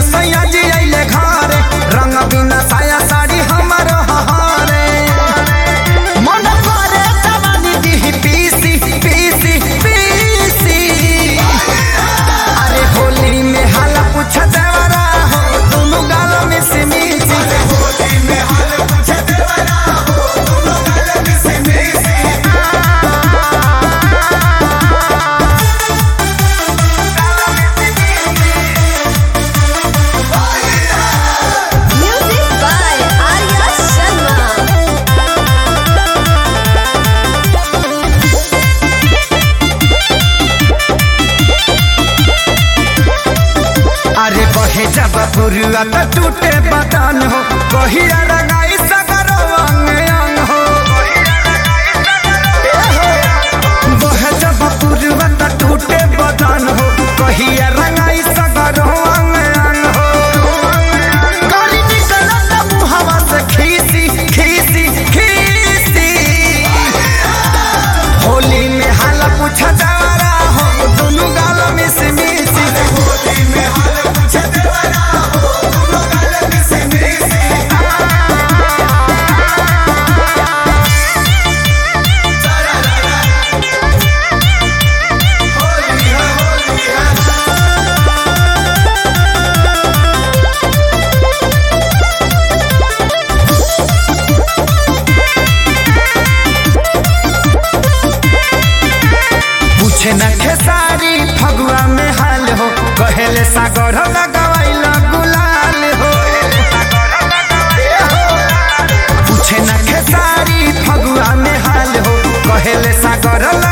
सैया जी आइले घरे रंग बिना साया साड़ी हमर हहारे मन करे जवानी दी पीसी पीसी पीसी अरे होली में हाला पूछ देवरा हो दोनों गाल में से मिसी होली में हाला पूछ देवरा हो दोनों गाल में से मिसी अरे बहे जब पुरुआ तो टूटे बदन हो कहिया रंगाई सगरो अंग अंग हो बहे जब पुरुआ तो टूटे बदन हो कहिया रंगाई सगरो अंग अंग हो गली निकलत मुहवा से खीसी खीसी खीसी होली में हाला पूछ देवरा हो दोनों गाल में से मिसी होली में हाला पूछ देवरा हो दोनों गाल में से मिसी पूछे न खेसारी फगुआ में हाल हो कहेले सागर लगवाइल गुलाल हो पूछे न खेसारी फगुआ में हाल हो कहेले सागर